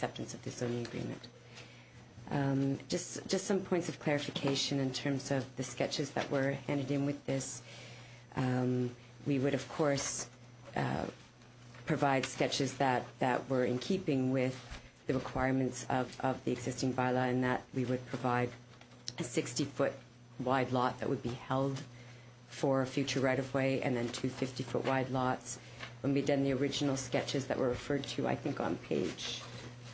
acceptance of the zoning agreement. Just some points of clarification in terms of the sketches that were handed in with this. We would, of course, provide sketches that were in keeping with the requirements of the existing bylaw, and that we would provide a 60-foot wide lot that would be held for a future right-of-way, and then two 50-foot wide lots. When we done the original sketches that were referred to, I think on page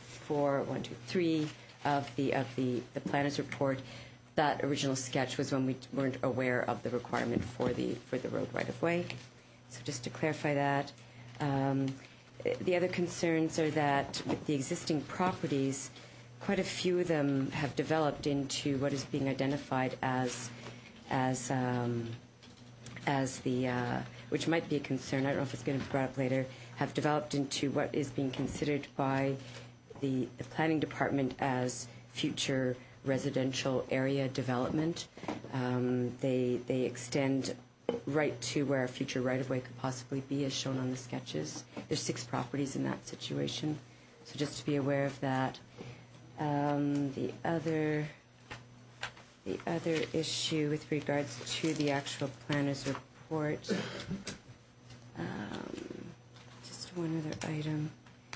3 of the planner's report, that original sketch was when we weren't aware of the requirement for the road right-of-way. So just to clarify that. The other concerns are that with the existing properties, quite a few of them have developed into what is being identified as the, which might be a concern, I don't know if it's going to be brought up later, have developed into what is being considered by the planning department as future residential area development. They extend right to where a future right-of-way could possibly be, as shown on the sketches. There's 6 properties in that situation, so just to be aware of that. The other issue with regards to the actual planner's report, just one other item.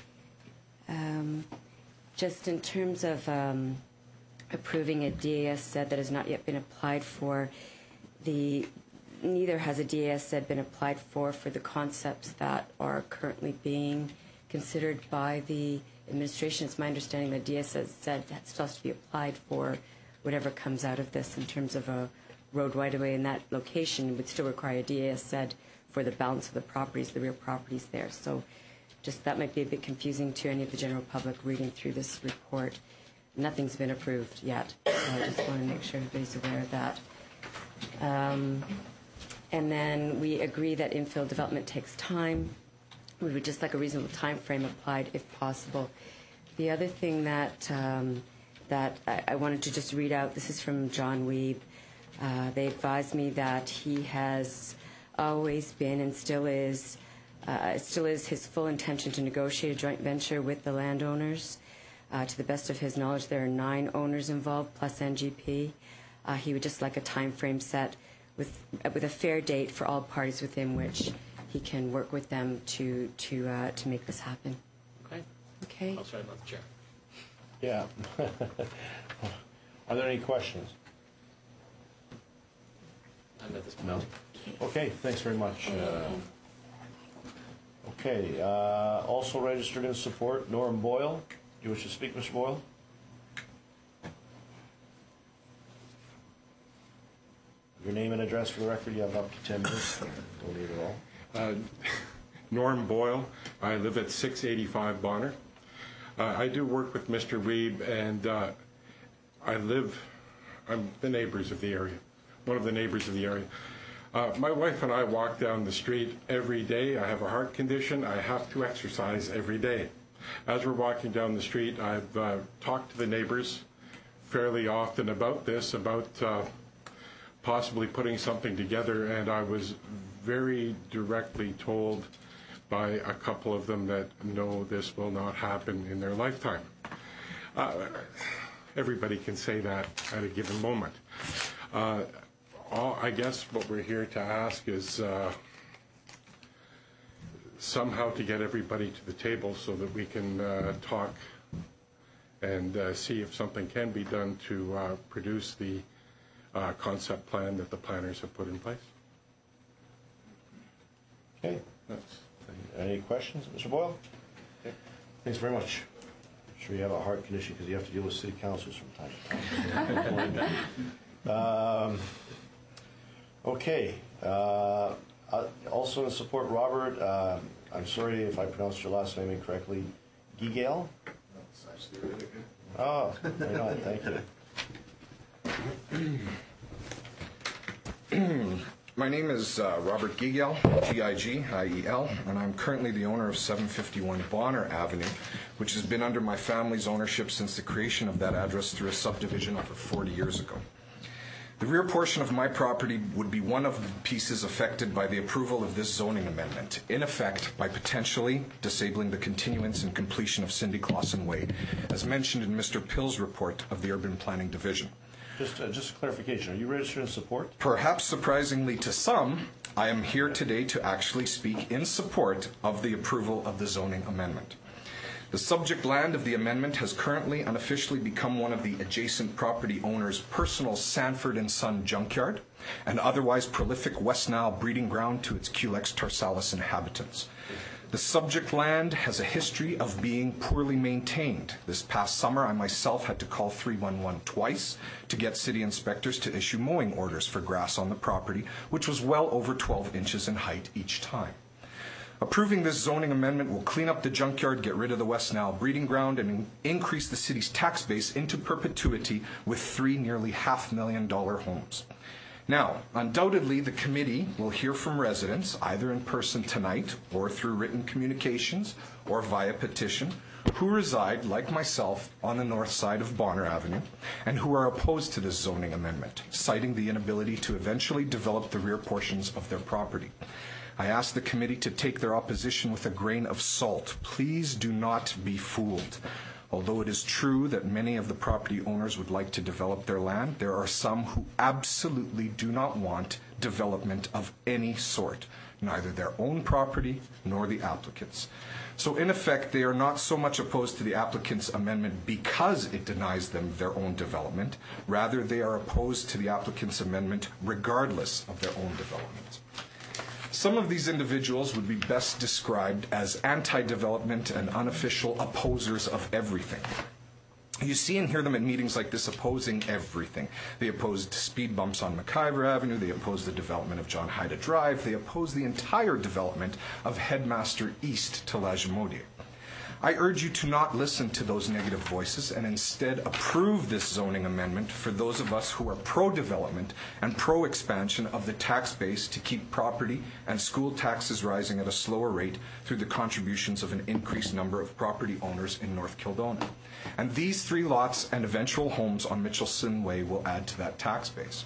Just in terms of approving a DAS SED that has not yet been applied for, neither has a DAS SED been applied for the concepts that are currently being considered by the administration. It's my understanding that DAS SED still has to be applied for whatever comes out of this in terms of a road right-of-way in that location would still require a DAS SED for the balance of the properties, the real properties there. So just that might be a bit confusing to any of the general public reading through this report. Nothing's been approved yet, so I just want to make sure everybody's aware of that. And then we agree that infill development takes time. We would just like a reasonable time frame applied if possible. The other thing that I wanted to just read out, this is from John Weeb. They advised me that he has always been and still is his full intention to negotiate a joint venture with the landowners. To the best of his knowledge, there are 9 owners involved plus NGP. He would just like a time frame set with a fair date for all parties within which he can work with them to make this happen. Okay. I'll try about the chair. Yeah. Are there any questions? I'm at this point. No. Okay. Thanks very much. Okay. Also registered in support, Norm Boyle. Do you wish to speak, Mr. Boyle? Your name and address for the record. You have up to 10 minutes. Don't need it all. Norm Boyle. I live at 685 Bonner. I do work with Mr. Weeb, and I'm the neighbors of the area, one of the neighbors of the area. My wife and I walk down the street every day. I have a heart condition. I have to exercise every day. As we're walking down the street, I've talked to the neighbors fairly often about this, about possibly putting something together, and I was very directly told by a couple of them that no, this will not happen in their lifetime. Everybody can say that at a given moment. I guess what we're here to ask is somehow to get everybody to the table so that we can talk and see if something can be done to produce the concept plan that the planners have put in place. Okay. Any questions, Mr. Boyle? Okay. Thanks very much. I'm sure you have a heart condition because you have to deal with city councils from time to time. Okay. Also in support, Robert, I'm sorry if I pronounced your last name incorrectly, Gigel? That's actually really good. Oh, right on. Thank you. My name is Robert Gigel, Gigiel, and I'm currently the owner of 751 Bonner Avenue, which has been under my family's ownership since the creation of that address through a subdivision over 40 years ago. The rear portion of my property would be one of the pieces affected by the approval of this zoning amendment, in effect by potentially disabling the continuance and completion of Cindy Clausen Way, as mentioned in Mr. Pill's report of the Urban Planning Division. Just clarification, are you registered in support? Perhaps surprisingly to some, I am here today to actually speak in support of the approval of the zoning amendment. The subject land of the amendment has currently unofficially become one of the adjacent property owner's personal Sanford & Son junkyard, an otherwise prolific West Nile breeding ground to its Culex tarsalis inhabitants. The subject land has a history of being poorly maintained. This past summer, I myself had to call 311 twice to get city inspectors to issue mowing orders for grass on the property, which was well over 12 inches in height each time. Approving this zoning amendment will clean up the junkyard, get rid of the West Nile breeding ground, and increase the city's tax base into perpetuity with 3 nearly $500,000 homes. Now, undoubtedly, the committee will hear from residents, either in person tonight or through written communications or via petition, who reside, like myself, on the north side of Bonner Avenue and who are opposed to this zoning amendment, citing the inability to eventually develop the rear portions of their property. I ask the committee to take their opposition with a grain of salt. Please do not be fooled. Although it is true that many of the property owners would like to develop their land, there are some who absolutely do not want development of any sort, neither their own property nor the applicants. So in effect, they are not so much opposed to the applicant's amendment because it denies them their own development. Rather, they are opposed to the applicant's amendment regardless of their own development. Some of these individuals would be best described as anti-development and unofficial opposers of everything. You see and hear them at meetings like this opposing everything. They opposed speed bumps on McIver Avenue. They oppose the development of John Haida Drive. They oppose the entire development of Headmaster East to La Jamodier. I urge you to not listen to those negative voices and instead approve this zoning amendment for those of us who are pro-development and pro-expansion of the tax base to keep property and school taxes rising at a slower rate through the contributions of an increased number of property owners in North Kildonan. And these 3 lots and eventual homes on Mitchelson Way will add to that tax base.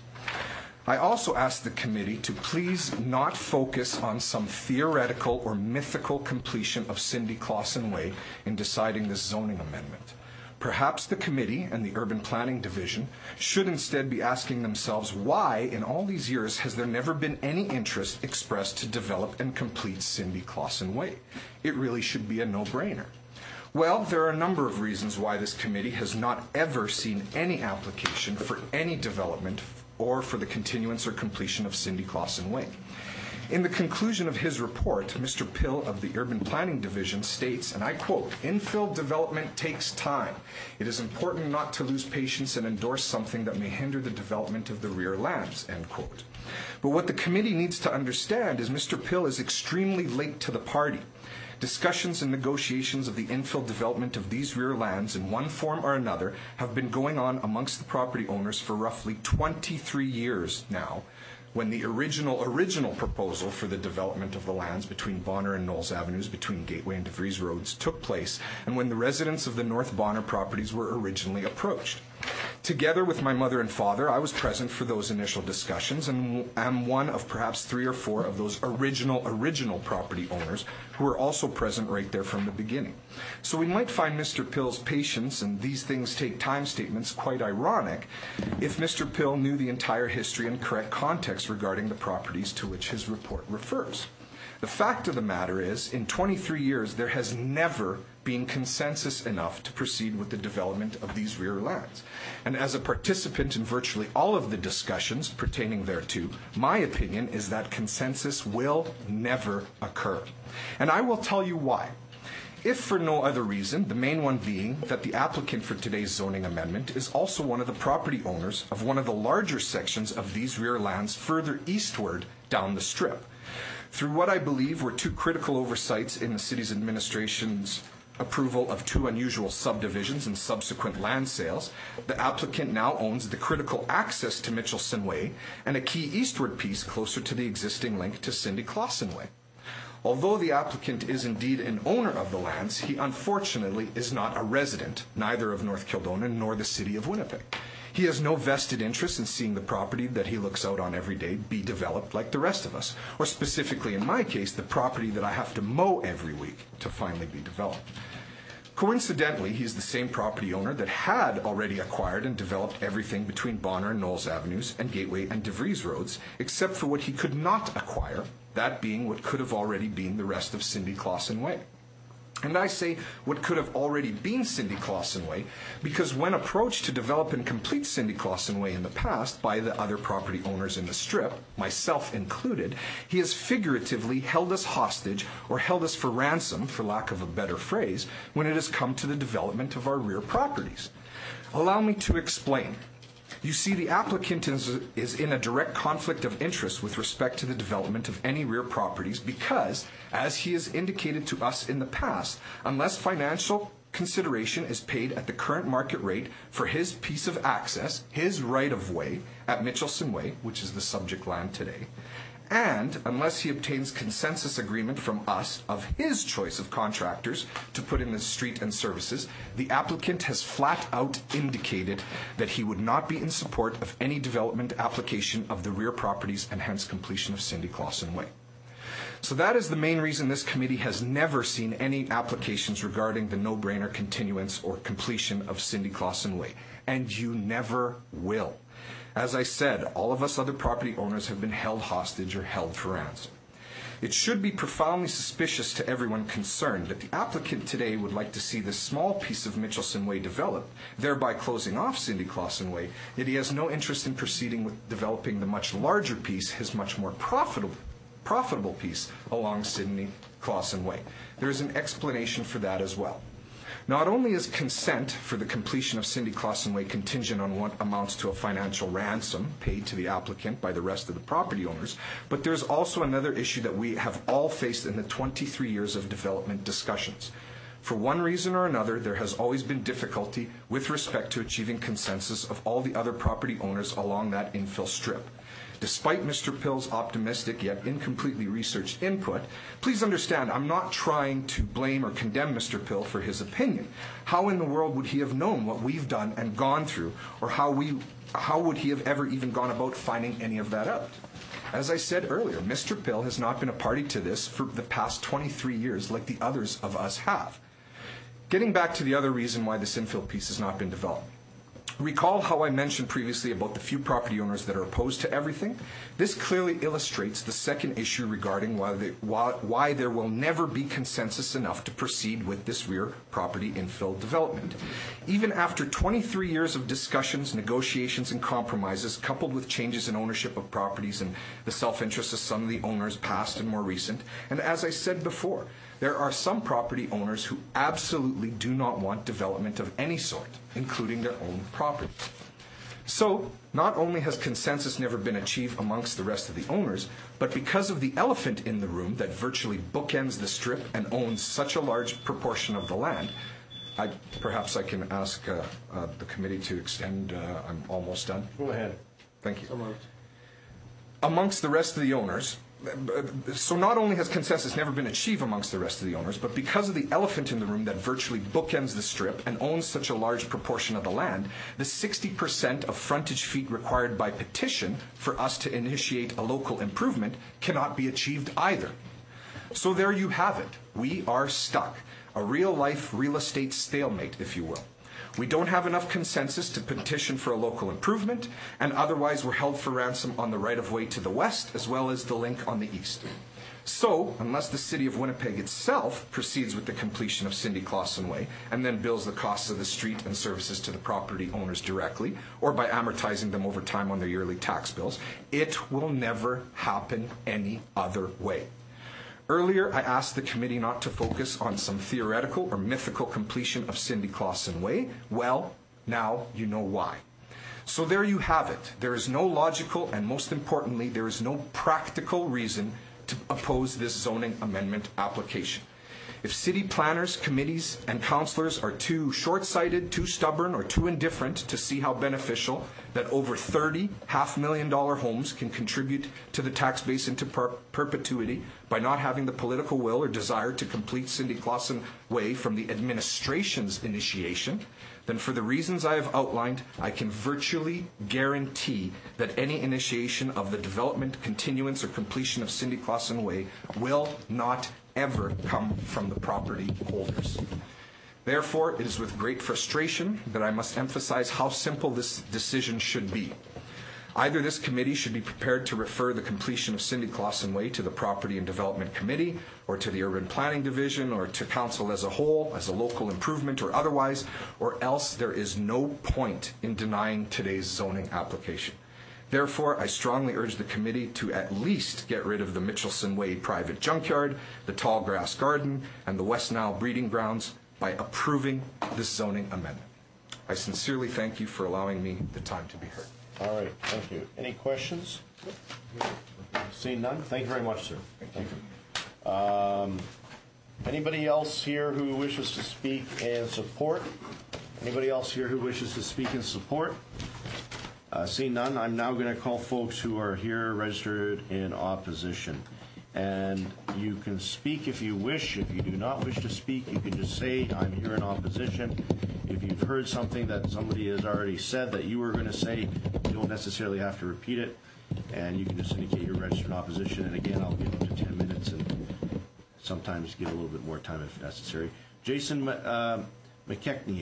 I also ask the committee to please not focus on some theoretical or mythical completion of Cindy Clausen Way in deciding this zoning amendment. Perhaps the committee and the Urban Planning Division should instead be asking themselves why, in all these years, has there never been any interest expressed to develop and complete Cindy Clausen Way? It really should be a no-brainer. Well, there are a number of reasons why this committee has not ever seen any application for any development or for the continuance or completion of Cindy Clausen Way. In the conclusion of his report, Mr. Pill of the Urban Planning Division states, and I quote, "Infill development takes time. It is important not to lose patience and endorse something that may hinder the development of the rear lands," end quote. But what the committee needs to understand is Mr. Pill is extremely late to the party. Discussions and negotiations of the infill development of these rear lands in one form or another have been going on amongst the property owners for roughly 23 years now, when the original proposal for the development of the lands between Bonner and Knowles Avenues, between Gateway and DeVries Roads, took place, and when the residents of the North Bonner properties were originally approached. Together with my mother and father, I was present for those initial discussions and am one of perhaps 3 or 4 of those original property owners who were also present right there from the beginning. So we might find Mr. Pill's patience and "these things take time" statements quite ironic if Mr. Pill knew the entire history and correct context regarding the properties to which his report refers. The fact of the matter is, in 23 years, there has never been consensus enough to proceed with the development of these rear lands. And as a participant in virtually all of the discussions pertaining thereto, my opinion is that consensus will never occur. And I will tell you why. If for no other reason, the main one being that the applicant for today's zoning amendment is also one of the property owners of one of the larger sections of these rear lands further eastward down the strip. Through what I believe were 2 critical oversights in the city's administration's approval of 2 unusual subdivisions and subsequent land sales, the applicant now owns the critical access to Mitchelson Way and a key eastward piece closer to the existing link to Cindy Clausen Way. Although the applicant is indeed an owner of the lands, he unfortunately is not a resident, neither of North Kildonan nor the city of Winnipeg. He has no vested interest in seeing the property that he looks out on every day be developed like the rest of us, or specifically in my case, the property that I have to mow every week to finally be developed. Coincidentally, he's the same property owner that had already acquired and developed everything between Bonner and Knowles Avenues and Gateway and DeVries Roads, except for what he could not acquire, that being what could have already been the rest of Cindy Clausen Way. And I say what could have already been Cindy Clausen Way because when approached to develop and complete Cindy Clausen Way in the past by the other property owners in the Strip, myself included, he has figuratively held us hostage or held us for ransom, for lack of a better phrase, when it has come to the development of our rear properties. Allow me to explain. You see, the applicant is in a direct conflict of interest with respect to the development of any rear properties because, as he has indicated to us in the past, unless financial consideration is paid at the current market rate for his piece of access, his right-of-way at Mitchelson Way, which is the subject land today, and unless he obtains consensus agreement from us of his choice of contractors to put in the street and services, the applicant has flat out indicated that he would not be in support of any development application of the rear properties and hence completion of Cindy Clausen Way. So that is the main reason this committee has never seen any applications regarding the no-brainer continuance or completion of Cindy Clausen Way, and you never will. As I said, all of us other property owners have been held hostage or held for ransom. It should be profoundly suspicious to everyone concerned that the applicant today would like to see this small piece of Mitchelson Way developed, thereby closing off Cindy Clausen Way, yet he has no interest in proceeding with developing the much larger piece, his much more profitable piece along Cindy Clausen Way. There is an explanation for that as well. Not only is consent for the completion of Cindy Clausen Way contingent on what amounts to a financial ransom paid to the applicant by the rest of the property owners, but there's also another issue that we have all faced in the 23 years of development discussions. For one reason or another, there has always been difficulty with respect to achieving consensus of all the other property owners along that infill strip. Despite Mr. Pill's optimistic yet incompletely researched input, please understand I'm not trying to blame or condemn Mr. Pill for his opinion. How in the world would he have known what we've done and gone through, or how would he have ever even gone about finding any of that out? As I said earlier, Mr. Pill has not been a party to this for the past 23 years like the others of us have. Getting back to the other reason why this infill piece has not been developed. Recall how I mentioned previously about the few property owners that are opposed to everything? This clearly illustrates the second issue regarding why there will never be consensus enough to proceed with this rear property infill development. Even after 23 years of discussions, negotiations, and compromises, coupled with changes in ownership of properties and the self-interest of some of the owners past and more recent, and as I said before, there are some property owners who absolutely do not want development of any sort, including their own property. So, not only has consensus never been achieved amongst the rest of the owners, but because of the elephant in the room that virtually bookends the strip and owns such a large proportion of the land, perhaps I can ask the committee to extend. I'm almost done. Go ahead. Thank you. Amongst the rest of the owners, so not only has consensus never been achieved amongst the rest of the owners, but because of the elephant in the room that virtually bookends the strip and owns such a large proportion of the land, the 60% of frontage feet required by petition for us to initiate a local improvement cannot be achieved either. So there you have it. We are stuck. A real-life real estate stalemate, if you will. We don't have enough consensus to petition for a local improvement, and otherwise we're held for ransom on the right-of-way to the west as well as the link on the east. So, unless the City of Winnipeg itself proceeds with the completion of Cindy Clausen Way and then bills the costs of the street and services to the property owners directly, or by amortizing them over time on their yearly tax bills, it will never happen any other way. Earlier, I asked the committee not to focus on some theoretical or mythical completion of Cindy Clausen Way. Well, now you know why. So there you have it. There is no logical and, most importantly, there is no practical reason to oppose this zoning amendment application. If city planners, committees, and councillors are too short-sighted, too stubborn, or too indifferent to see how beneficial that over 30 $500,000 homes can contribute to the tax base into perpetuity by not having the political will or desire to complete Cindy Clausen Way from the administration's initiation, then for the reasons I have outlined, I can virtually guarantee that any initiation of the development, continuance, or completion of Cindy Clausen Way will not ever come from the property holders. Therefore, it is with great frustration that I must emphasize how simple this decision should be. Either this committee should be prepared to refer the completion of Cindy Clausen Way to the Property and Development Committee, or to the Urban Planning Division, or to Council as a whole, as a local improvement or otherwise, or else there is no point in denying today's zoning application. Therefore, I strongly urge the committee to at least get rid of the Mitchelson Way private junkyard, the tall grass garden, and the West Nile breeding grounds by approving this zoning amendment. I sincerely thank you for allowing me the time to be heard. All right, thank you. Any questions? Seeing none, thank you very much, sir. Thank you. Anybody else here who wishes to speak in support? Anybody else here who wishes to speak in support? Seeing none, I'm now going to call folks who are here registered in opposition. And you can speak if you wish. If you do not wish to speak, you can just say, I'm here in opposition. If you've heard something that somebody has already said that you were going to say, you don't necessarily have to repeat it. And you can just indicate you're registered in opposition. And again, I'll give up to 10 minutes and sometimes give a little bit more time if necessary. Jason McKechnie.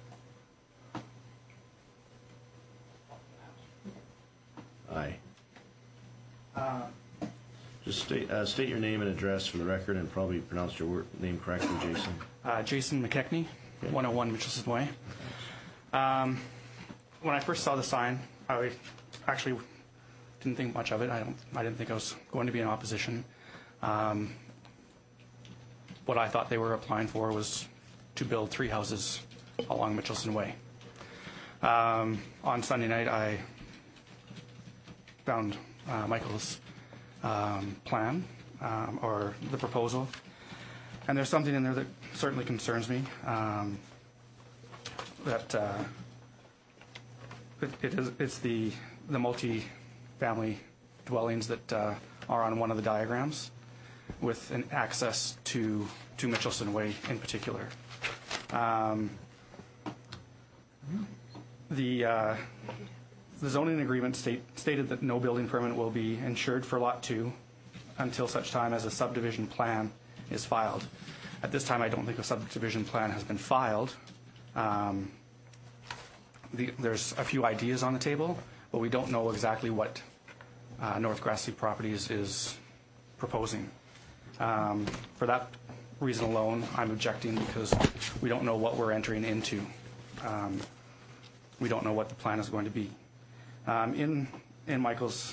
Aye. Just state your name and address for the record, and probably pronounce your name correctly, Jason. Jason McKechnie, 101 Mitchelson Way. When I first saw the sign, I actually didn't think much of it. I didn't think I was going to be in opposition. What I thought they were applying for was to build 3 houses along Mitchelson Way. On Sunday night, I found Michael's plan or the proposal, and there's something in there that certainly concerns me. It's the multi-family dwellings that are on one of the diagrams, with an access to Mitchelson Way in particular. The zoning agreement stated that no building permit will be insured for Lot 2 until such time as a subdivision plan is filed. At this time, I don't think a subdivision plan has been filed. There's a few ideas on the table, but we don't know exactly what North Grassley Properties is proposing. For that reason alone, I'm objecting, because we don't know what we're entering into. We don't know what the plan is going to be. In Michael's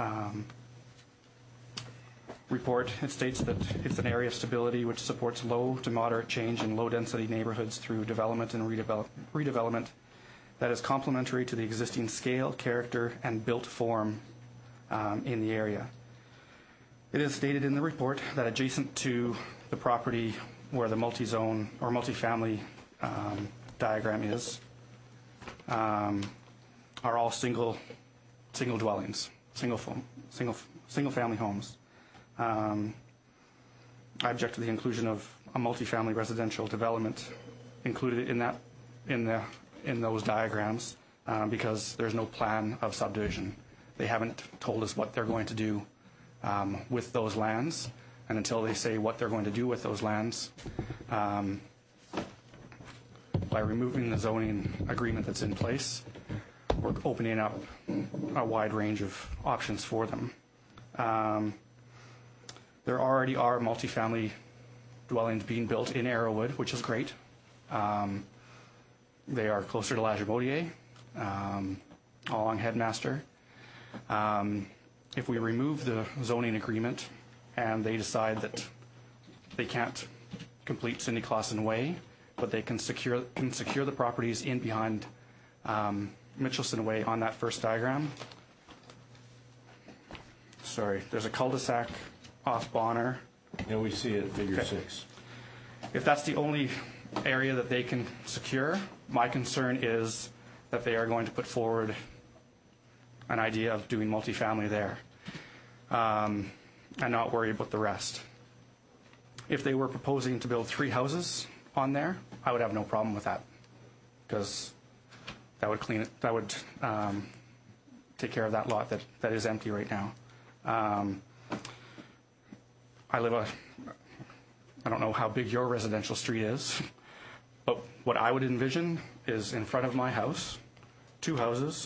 report, it states that it's an area of stability which supports low to moderate change in low-density neighborhoods through development and redevelopment that is complementary to the existing scale, character, and built form in the area. It is stated in the report that adjacent to the property where the multi-zone or multi-family diagram is are all single dwellings, single family homes. I object to the inclusion of a multi-family residential development included in those diagrams because there's no plan of subdivision. They haven't told us what they're going to do with those lands, and until they say what they're going to do with those lands, by removing the zoning agreement that's in place, we're opening up a wide range of options for them. There already are multifamily dwellings being built in Arrowwood, which is great. They are closer to La Jabaudière, along Headmaster. If we remove the zoning agreement and they decide that they can't complete Cindy Clausen Way, but they can secure the properties in behind Mitchelson Way on that first diagram. Sorry, there's a cul-de-sac off Bonner. Yeah, we see it, figure 6. If that's the only area that they can secure, my concern is that they are going to put forward an idea of doing multifamily there and not worry about the rest. If they were proposing to build 3 houses on there, I would have no problem with that, because that would clean it. That would take care of that lot that is empty right now. I don't know how big your residential street is, but what I would envision is in front of my house, 2 houses,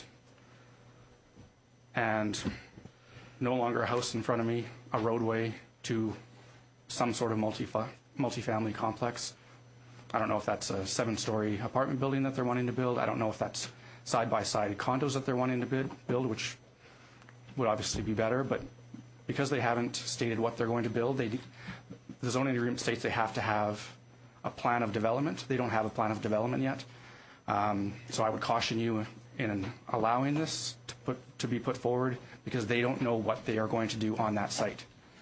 and no longer a house in front of me, a roadway to some sort of multifamily complex. I don't know if that's a 7-story apartment building that they're wanting to build. I don't know if that's side-by-side condos that they're wanting to build, which would obviously be better, but because they haven't stated what they're going to build, the zoning agreement states they have to have a plan of development. They don't have a plan of development yet. So I would caution you in allowing this to be put forward, because they don't know what they are going to do on that site.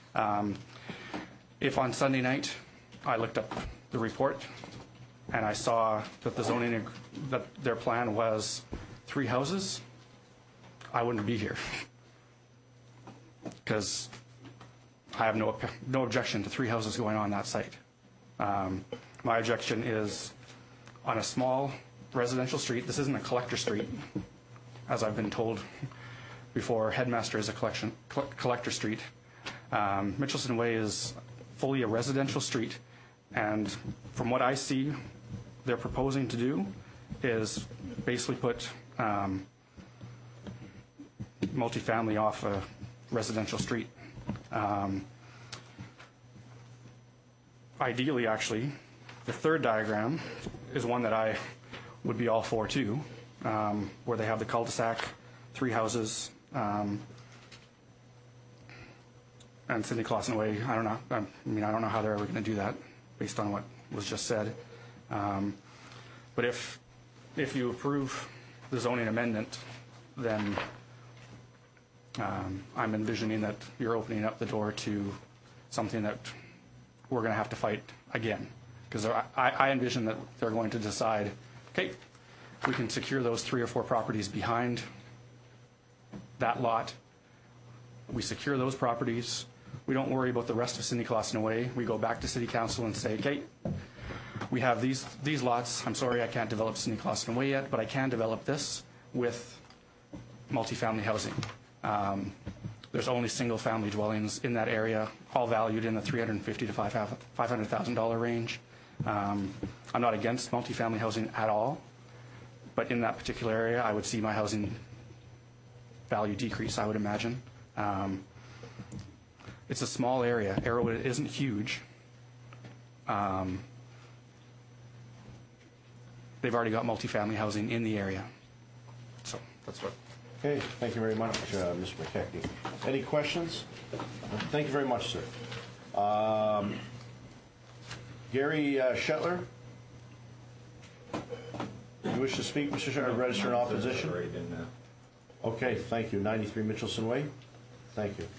If on Sunday night I looked up the report and I saw that that their plan was 3 houses, I wouldn't be here, because I have no objection to 3 houses going on that site. My objection is on a small residential street. This isn't a collector street, as I've been told before. Headmaster is a collector street. Mitchelson Way is fully a residential street, and from what I see, they're proposing to do is basically put multifamily off a residential street. Ideally, actually, the third diagram is one that I would be all for too, where they have the cul-de-sac, 3 houses, and Cindy Clausen Way. I don't know. I don't know how they're ever going to do that, based on what was just said. But if you approve the zoning amendment, then I'm envisioning that you're opening up the door to something that we're going to have to fight again. Because I envision that they're going to decide, okay, we can secure those 3 or 4 properties behind that lot. We secure those properties. We don't worry about the rest of Cindy Clausen Way. We go back to City Council and say, okay, we have these lots. I'm sorry I can't develop Cindy Clausen Way yet, but I can develop this with multifamily housing. There's only single-family dwellings in that area, all valued in the $350,000 to $500,000 range. I'm not against multifamily housing at all, but in that particular area, I would see my housing value decrease, I would imagine. It's a small area. Arrowwood isn't huge. They've already got multifamily housing in the area. So that's what. Okay, thank you very much, Mr. McKechnie. Any questions? Thank you very much, sir. Gary Shetler, you wish to speak, Mr. Shetler, register in opposition? Okay, thank you. 93 Mitchelson Way. Thank you.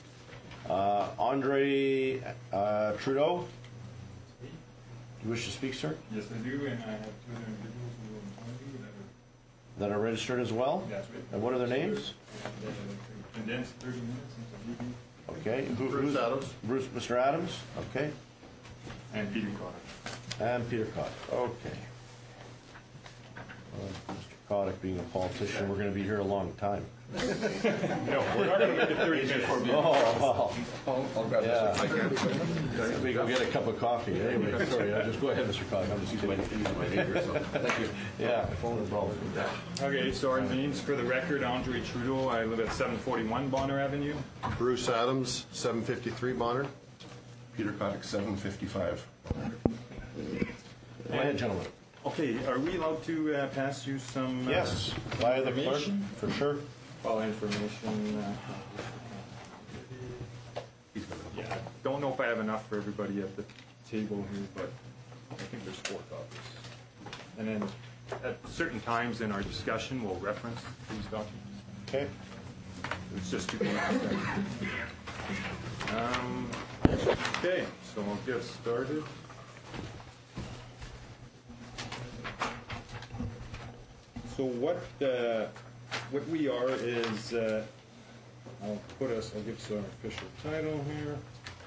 Andre Trudeau, you wish to speak, sir? Yes, I do, and I have 2 individuals who will join me that are registered as well? That's right. And what are their names? Condensed 30 minutes into meeting. Okay. Bruce Adams. Mr. Adams. Okay. And Peter Cotter. And Peter Kotick. Okay. Mr. Kotick, being a politician, we're going to be here a long time. No, we're not going to make it 30 minutes. Oh, I'll grab yeah. this. We go get a cup of coffee. Anyway, sorry. Just go ahead, Mr. Kotick. I'm just using my neighbor. So. Thank you. Yeah, my phone is rolling. Okay, so our names for the record: Andre Trudeau. I live at 741 Bonner Avenue. Bruce Adams, 753 Bonner. Peter Kotick, 755. Go ahead, gentlemen. Okay, are we allowed to pass you some Yes, via the clerk, information? for sure. Well, information. Yeah, I don't know if I have enough for everybody at the table here, but I think there's 4 copies. And then at certain times in our discussion, we'll reference these documents. Okay. It's just to be okay, so I'll get started. So what we are is, I'll give us our official title here.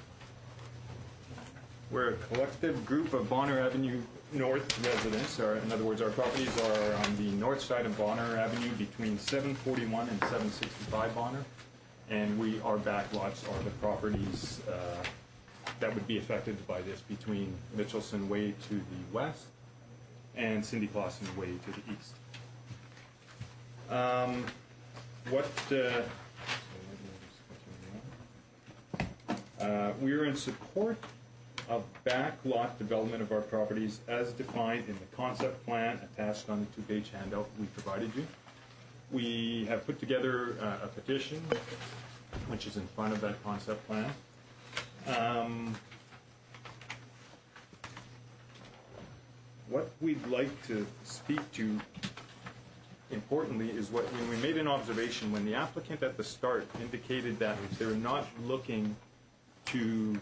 We're a collective group of Bonner Avenue North residents, or in other words, our properties are on the north side of Bonner Avenue between 741 and 765 Bonner, and our back lots are the properties that would be affected by this between Mitchelson Way to the west and Cindy Clausen Way to the east. We're in support of backlot development of our properties as defined in the concept plan attached on the two-page handout we provided you. We have put together a petition, which is in front of that concept plan. What we'd like to speak to, importantly, is when we made an observation, when the applicant at the start indicated that they're not looking to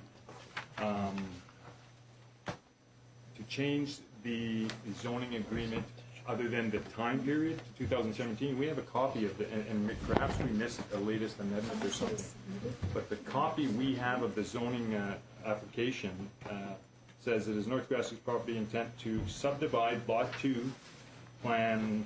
change the zoning agreement other than the time period to 2017. We have a copy of it, and perhaps we missed the latest amendment or something. But the copy we have of the zoning application says it is North Grassley's property intent to subdivide Lot 2, Plan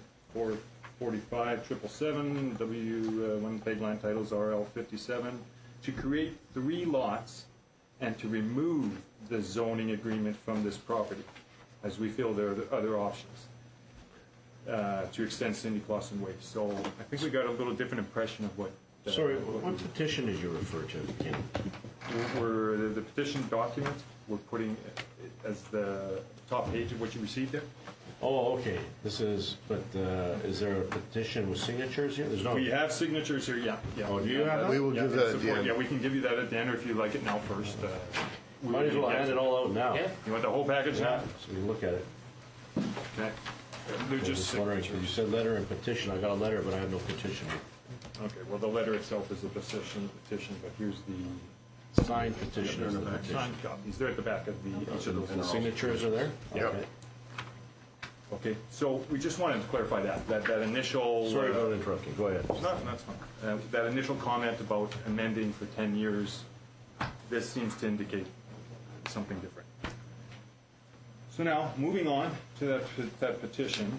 445-777, W1 peg line titles RL57, to create 3 lots and to remove the zoning agreement from this property, as we feel there are other options to extend Cindy Clausen Way. So I think we got a little different impression of what... Sorry, what petition did you refer to, Ken? The petition document we're putting as the top page of what you received there. Oh, okay. This is, but is there a petition with signatures here? There's no. We have signatures here, yeah. Oh, do you have that? We will give that at the end. Yeah, we can give you that at the end, or if you like it now first. Might as well hand it all out now. Yeah. You want the whole package now? So we look at it. Okay. They're I'm just wondering, because you said letter and petition. I got a letter, but I have no petition. Okay, well, the letter itself is a petition, but here's the signed petition. Signed copies. They're at the back of each of those. And the signatures are there? Yeah. Okay. Okay, so we just wanted to clarify that initial... Sorry about interrupting. Go ahead. No, that's fine. That initial comment about amending for 10 years, this seems to indicate something different. So now, moving on to that petition.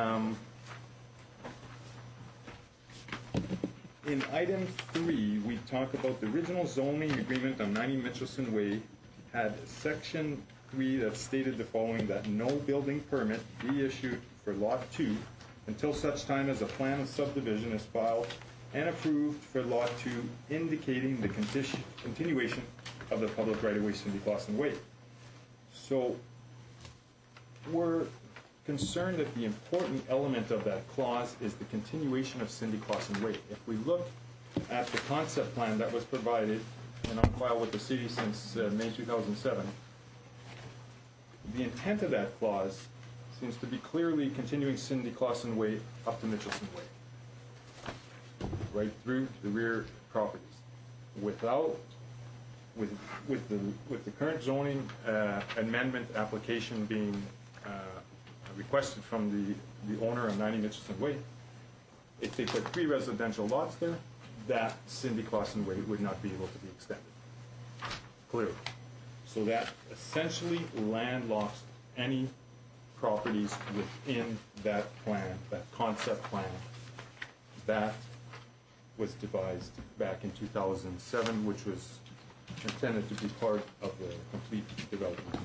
In item 3, we talk about the original zoning agreement on 90 Mitchelson Way had section 3 that stated the following, that no building permit be issued for Lot 2 until such time as a plan of subdivision is filed and approved for Lot 2, indicating the continuation of the public right-of-way Cindy Clausen Way. So we're concerned that the important element of that clause is the continuation of Cindy Clausen Way. If we look at the concept plan that was provided and on file with the city since May 2007, the intent of that clause seems to be clearly continuing Cindy Clausen Way up to Mitchelson Way, right through the rear properties, with the current zoning amendment application being requested from the owner of 90 Mitchelson Way. If they put 3 residential lots there, that Cindy Clausen Way would not be able to be extended, clearly. So that essentially landlocks any properties within that plan, that concept plan, that was devised back in 2007, which was intended to be part of the complete development.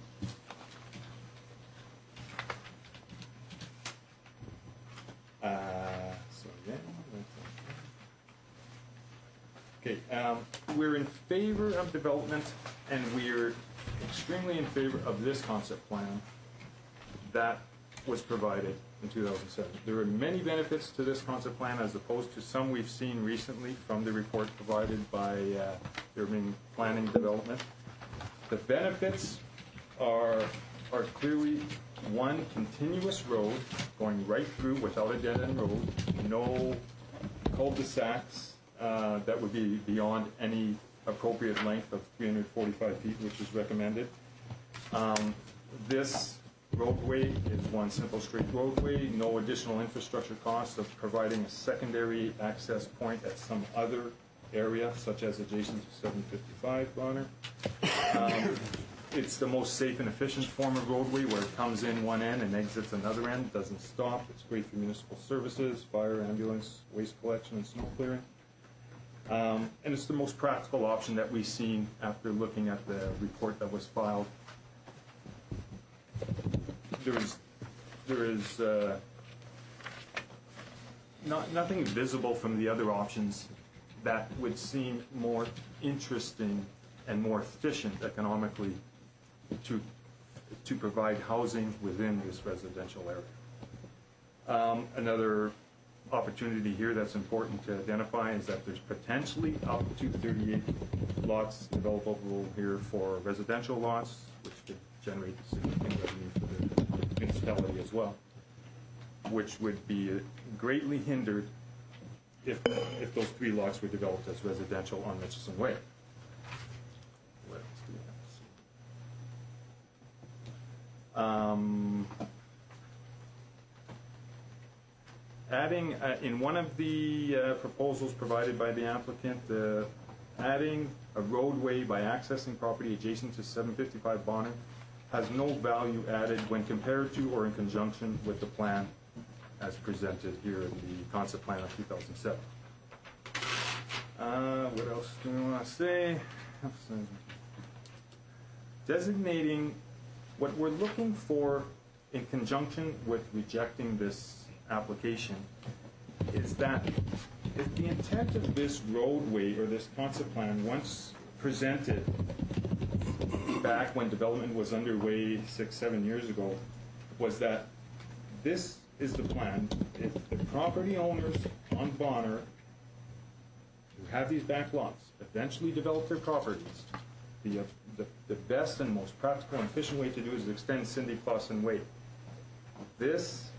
We're in favor of development, and we're extremely in favor of this concept plan that was provided in 2007. There are many benefits to this concept plan as opposed to some we've seen recently from the report provided by Urban Planning Development. The benefits are clearly one continuous road going right through without a dead-end road, no cul-de-sacs that would be beyond any appropriate length of 345 feet, which is recommended. This roadway is one simple straight roadway, no additional infrastructure costs of providing a secondary access point at some other area, such as adjacent to 755 Bonner. It's the most safe and efficient form of roadway where it comes in one end and exits another end, doesn't stop. It's great for municipal services, fire, ambulance, waste collection, and snow clearing. And it's the most practical option that we've seen after looking at the report that was filed. There is nothing visible from the other options that would seem more interesting and more efficient economically to provide housing within this residential area. Another opportunity here that's important to identify is that there's potentially up to 38 lots developable here for residential lots, which could generate significant revenue for the municipality as well, which would be greatly hindered if those 3 lots were developed as residential on Mitchison Way. What else do we have to see? Adding, in one of the proposals provided by the applicant, adding a roadway by accessing property adjacent to 755 Bonner has no value added when compared to or in conjunction with the plan as presented here in the concept plan of 2007. What else do we want to say? Designating what we're looking for in conjunction with rejecting this application is that if the intent of this roadway or this concept plan, once presented back when development was underway 6-7 years ago, was that this is the plan. If the property owners on Bonner who have these back lots eventually develop their properties, the best and most practical and efficient way to do is to extend Cindy Clausen Way. This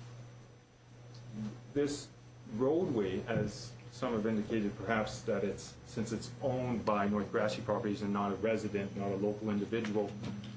roadway, as some have indicated, perhaps that since it's owned by North Grassy Properties and not a resident, not a local individual,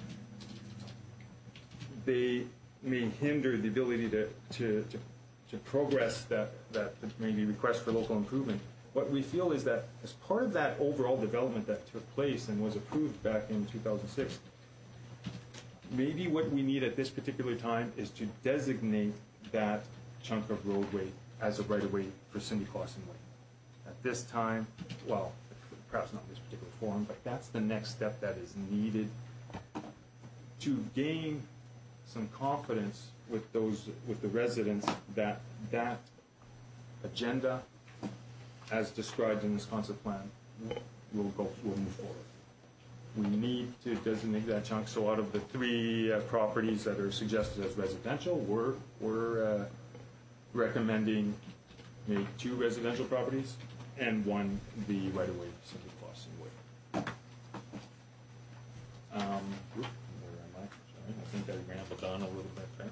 they may hinder the ability to progress that maybe request for local improvement. What we feel is that as part of that overall development that took place and was approved back in 2006, maybe what we need at this particular time is to designate that chunk of roadway as a right-of-way for Cindy Clausen Way. At this time, well, perhaps not in this particular form, but that's the next step that is needed to gain some confidence with the residents that that agenda, as described in this concept plan, will move forward. We need to designate that chunk. So out of the 3 properties that are suggested as residential, we're recommending maybe 2 residential properties and 1 the right-of-way Cindy Clausen Way. Where am I? Sorry, I think I rambled on a little bit there.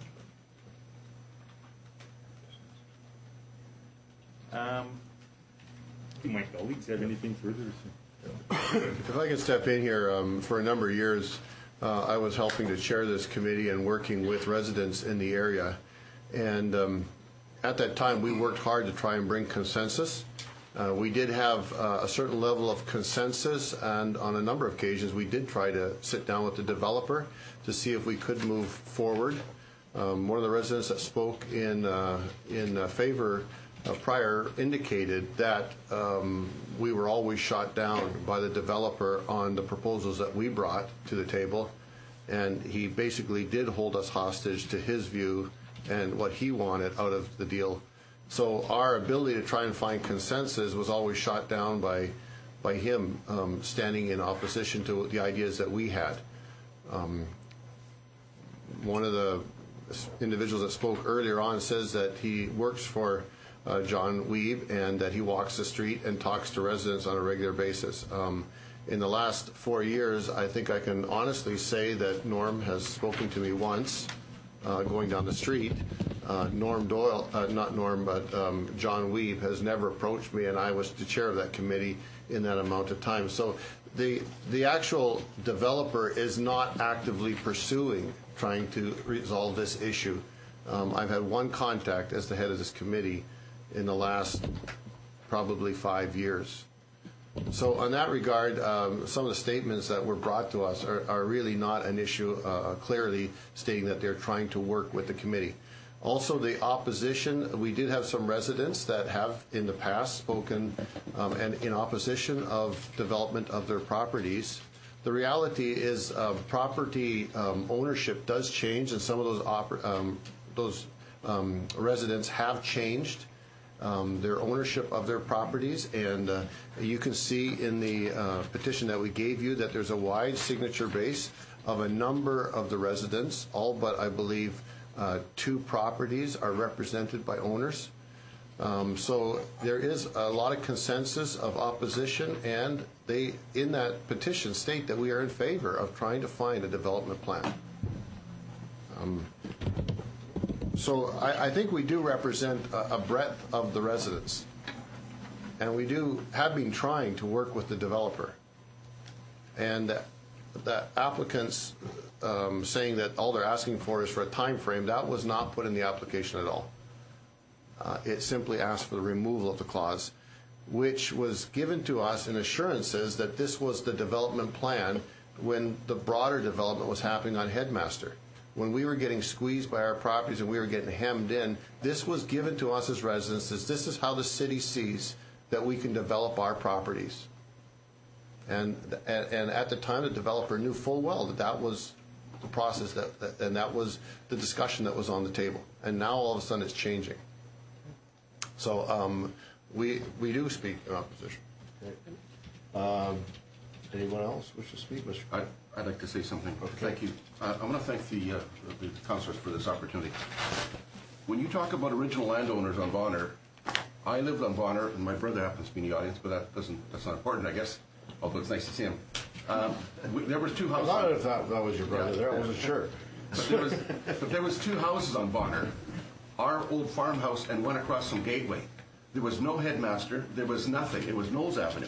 Do my colleagues have anything further to say? If I can step in here, for a number of years, I was helping to chair this committee and working with residents in the area. And at that time, we worked hard to try and bring consensus. We did have a certain level of consensus, and on a number of occasions, we did try to sit down with the developer to see if we could move forward. One of the residents that spoke in favor prior indicated that we were always shot down by the developer on the proposals that we brought to the table, and he basically did hold us hostage to his view and what he wanted out of the deal. So our ability to try and find consensus was always shot down by him standing in opposition to the ideas that we had. One of the individuals that spoke earlier on says that he works for John Weeb and that he walks the street and talks to residents on a regular basis. In the last 4 years, I think I can honestly say that Norm has spoken to me once going down the street. Norm Doyle, not Norm, but John Weeb has never approached me, and I was the chair of that committee in that amount of time. So the actual developer is not actively pursuing trying to resolve this issue. I've had one contact as the head of this committee in the last probably 5 years. So on that regard, some of the statements that were brought to us are really not an issue, clearly stating that they're trying to work with the committee. Also, the opposition, we did have some residents that have in the past spoken and in opposition of development of their properties. The reality is property ownership does change, and some of those residents have changed their ownership of their properties, and you can see in the petition that we gave you that there's a wide signature base of a number of the residents, all but I believe 2 properties are represented by owners. So there is a lot of consensus of opposition, and they, in that petition, state that we are in favor of trying to find a development plan. So I think we do represent a breadth of the residents, and we have been trying to work with the developer. And the applicants saying that all they're asking for is for a time frame, that was not put in the application at all. It simply asked for the removal of the clause, which was given to us in assurances that this was the development plan when the broader development was happening on Headmaster. When we were getting squeezed by our properties and we were getting hemmed in, this was given to us as residents as this is how the city sees that we can develop our properties. And at the time, the developer knew full well that that was the process, and that was the discussion that was on the table. And now all of a sudden it's changing. So we do speak in opposition. Anyone else wish to speak? Mr. I'd like to say something. Okay. Thank you. I want to thank the councillors for this opportunity. When you talk about original landowners on Bonner, I lived on Bonner, and my brother happens to be in the audience, but that's not important, I guess, although it's nice to see him. There was 2 houses. I thought if that was your brother there, I wasn't sure. But there was 2 houses on Bonner, our old farmhouse and one across from Gateway. There was no Headmaster. There was nothing. It was Knowles Avenue.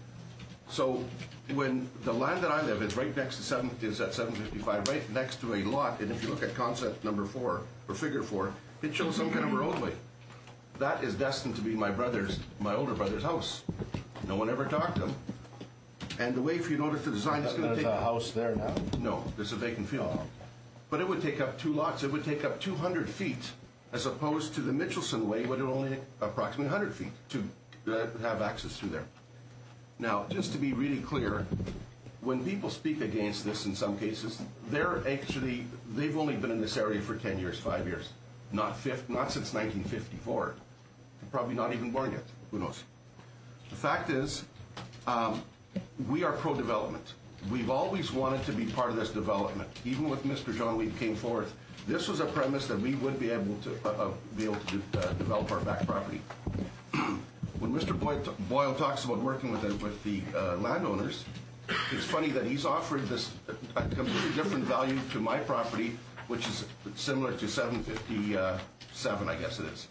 So when the land that I live is right next to is at 755, right next to a lot, and if you look at concept number 4 or figure 4, it shows some kind of a roadway. That is destined to be my older brother's house. No one ever talked to him. And the way, if you notice the design, it's going to take... There's a house there now? No, there's a vacant field. But it would take up 2 lots. It would take up 200 feet, as opposed to the Mitchelson Way, would only approximately 100 feet to have access through there. Now, just to be really clear, when people speak against this in some cases, they've only been in this area for 10 years, 5 years, not since 1954. They're probably not even born yet. Who knows? The fact is, we are pro-development. We've always wanted to be part of this development. Even with Mr. John Weed came forth, this was a premise that we would be able to develop our back property. When Mr. Boyle talks about working with the landowners, it's funny that he's offered this a completely different value to my property, which is similar to 757, I guess it is.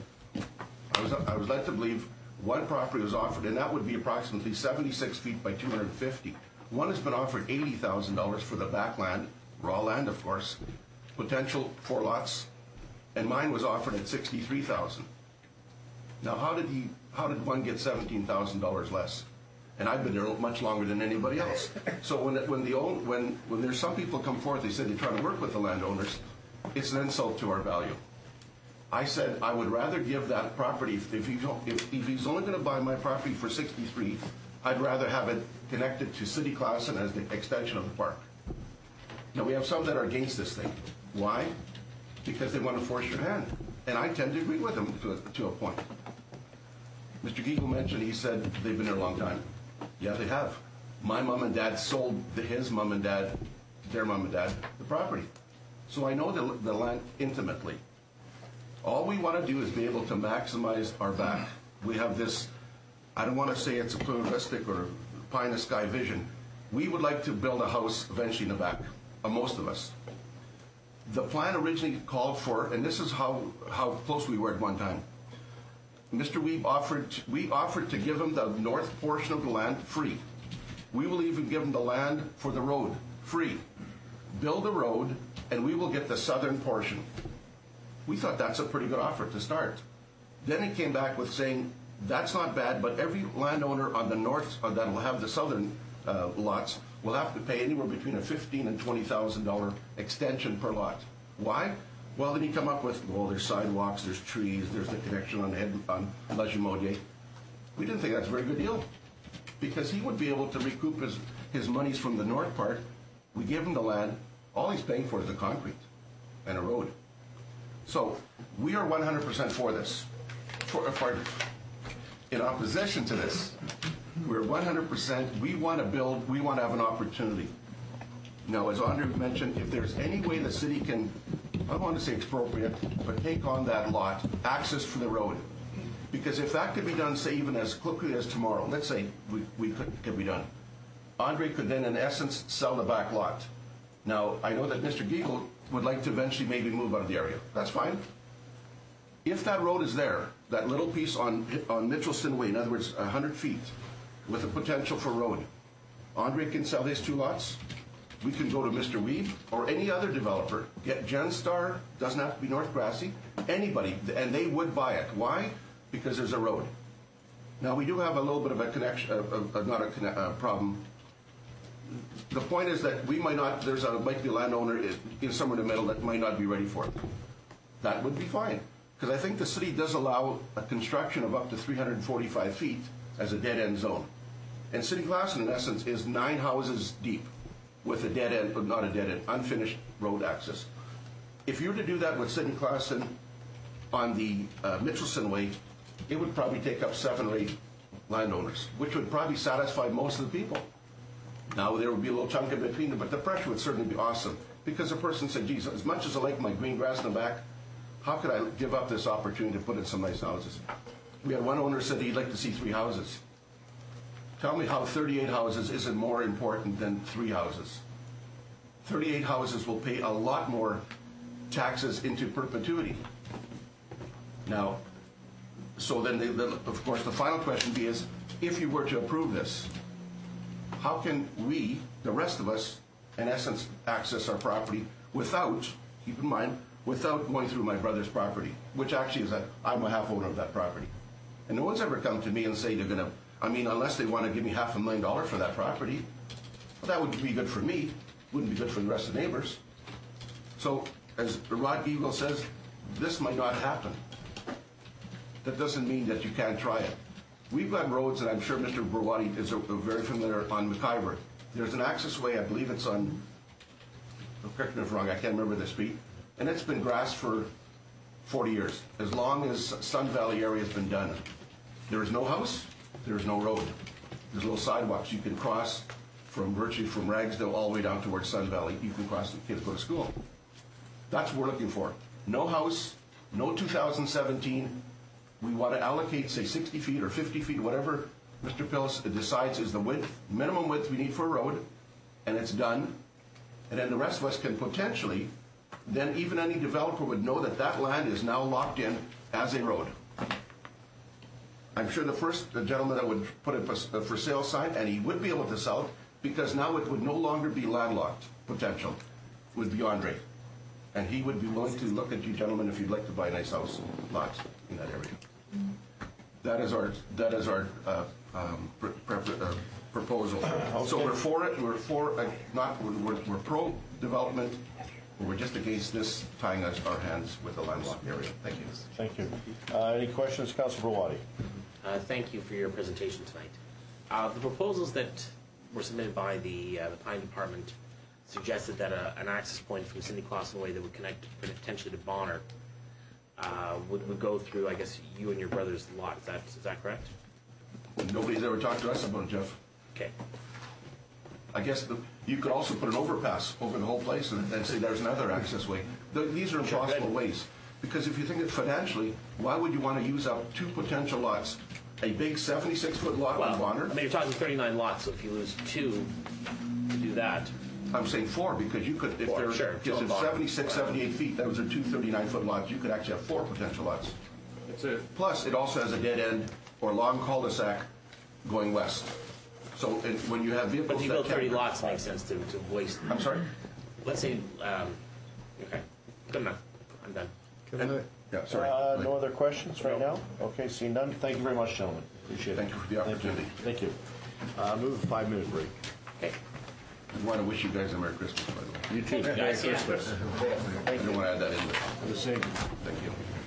I was led to believe one property was offered, and that would be approximately 76 feet by 250. One has been offered $80,000 for the backland, raw land, of course, potential 4 lots, and mine was offered at $63,000. Now, how did one get $17,000 less? And I've been there much longer than anybody else. So when there's some people come forth, they say they're trying to work with the landowners, it's an insult to our value. I said I would rather give that property, if he's only going to buy my property for $63,000, I'd rather have it connected to City Classen as the extension of the park. Now, we have some that are against this thing. Why? Because they want to force your hand. And I tend to agree with them to a point. Mr. Giegel mentioned, he said they've been there a long time. Yeah, they have. My mom and dad sold his mom and dad, their mom and dad, the property. So I know the land intimately. All we want to do is be able to maximize our back. We have this, I don't want to say it's a pluralistic or pie-in-the-sky vision. We would like to build a house eventually in the back, most of us. The plan originally called for, and this is how close we were at one time. Mr. Weeb offered to give him the north portion of the land free. We will even give him the land for the road free. build a road, and we will get the southern portion. We thought that's a pretty good offer to start. Then he came back with saying, that's not bad, but every landowner on the north that will have the southern lots will have to pay anywhere between a $15,000 and $20,000 extension per lot. Why? Well, then you come up with, well, there's sidewalks, there's trees, there's the connection on La Jumaudier. We didn't think that's a very good deal because he would be able to recoup his monies from the north part. We give him the land. All he's paying for is the concrete and a road. So we are 100% for this. In opposition to this, we're 100%, we want to build, we want to have an opportunity. Now, as Andre mentioned, if there's any way the city can, I don't want to say expropriate, but take on that lot, access for the road. Because if that could be done, say, even as quickly as tomorrow, let's say we could be done, Andre could then, in essence, sell the back lot. Now, I know that Mr. Giegel would like to eventually maybe move out of the area. That's fine. If that road is there, that little piece on Mitchelson Way, in other words, 100 feet, with the potential for road, Andre can sell his 2 lots. We can go to Mr. Weeb or any other developer, get Genstar, doesn't have to be North Grassy, anybody, and they would buy it. Why? Because there's a road. Now, we do have a little bit of a connection, not a problem. The point is that we might not, might be a landowner in somewhere in the middle that might not be ready for it. That would be fine. Because I think the city does allow a construction of up to 345 feet as a dead-end zone. And City Glasson, in essence, is 9 houses deep with a dead end, but not a dead end, unfinished road access. If you were to do that with City Glasson on the Mitchelson Way, it would probably take up 7 or 8 landowners, which would probably satisfy most of the people. Now, there would be a little chunk in between them, but the pressure would certainly be awesome. Because a person said, geez, as much as I like my green grass in the back, how could I give up this opportunity to put in some nice houses? We had one owner said he'd like to see 3 houses. Tell me how 38 houses isn't more important than 3 houses. 38 houses will pay a lot more taxes into perpetuity. Now, so then, of course, the final question is, if you were to approve this, how can we, the rest of us, in essence, access our property without, keep in mind, without going through my brother's property, which actually is I'm a half owner of that property. And no one's ever come to me and say they're going to, unless they want to give me $500,000 for that property, well, that would be good for me, wouldn't be good for the rest of the neighbors. So, as Rod Giegel says, this might not happen. That doesn't mean that you can't try it. We've got roads, and I'm sure Mr. Burwadi is very familiar on McIver. There's an access way, I believe it's on, correct me if I'm wrong, I can't remember the street, and it's been grassed for 40 years, as long as Sun Valley area has been done. There is no house, there is no road. There's little sidewalks you can cross virtually from Ragsdale all the way down towards Sun Valley. You can cross, the kids go to school. That's what we're looking for. No house, no 2017. We want to allocate, say, 60 feet or 50 feet, whatever Mr. Pillis decides is the width, minimum width we need for a road, and it's done. And then the rest of us can potentially, then even any developer would know that that land is now locked in as a road. I'm sure the gentleman that would put a for sale sign, and he would be able to sell it, because now it would no longer be landlocked potential, would be Andre. And he would be willing to look at you gentlemen if you'd like to buy a nice house lots in that area. That is our proposal. So we're for it. We're pro development. We're just against this tying our hands with the landlocked area. Thank you. Thank you. Any questions, Councilor Burwadi? Thank you for your presentation tonight. The proposals that were submitted by the Planning Department suggested that an access point from Cindy Clausen Way that would connect potentially to Bonner would go through, I guess, you and your brother's lot. Is that correct? Nobody's ever talked to us about it, Jeff. Okay. I guess you could also put an overpass over the whole place and say there's another access way. These are impossible ways. Because if you think it financially, why would you want to use up 2 potential lots? A big 76-foot lot in Bonner? You're talking 39 lots, so if you lose 2 to do that. I'm saying 4, because you could, if there's 76, 78 feet, those are 2 39-foot lots. You could actually have 4 potential lots. Plus, it also has a dead end or long cul-de-sac going west. So when you have vehicles, but if you build 30 lots, makes sense to waste. I'm sorry. let's say, okay, good enough. I'm done. Yeah, sorry. No other questions right now? Okay, seeing none. Thank you very much, gentlemen. Appreciate it. Thank you for the opportunity. Thank you. Move a 5-minute break. Okay. I want to wish you guys a Merry Christmas, by the way. You too. Guys, yeah. I didn't want to add that in there. The same. Thank you.